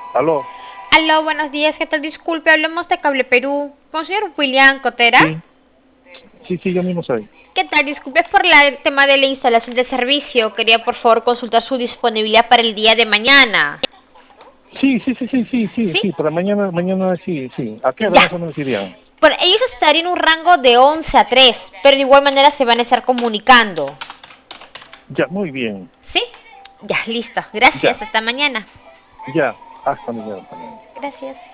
Aló, Aló, buenos días, ¿qué tal? Disculpe, hablamos de Cable Perú. ¿Con señor William Cotera? sí, sí, yo mismo soy. ¿Qué tal? Disculpe por el tema de la instalación de servicio. Quería por favor consultar su disponibilidad para el día de mañana. ¿Sí? Sí, para mañana sí. ¿A qué hora Ya. más o menos irían? Bueno, ellos estarían en un rango de 11 a 3, pero de igual manera se van a estar comunicando. Ya, muy bien. ¿Sí? Ya, listo. Gracias, Ya, hasta mañana. ya, hasta mañana también. Gracias.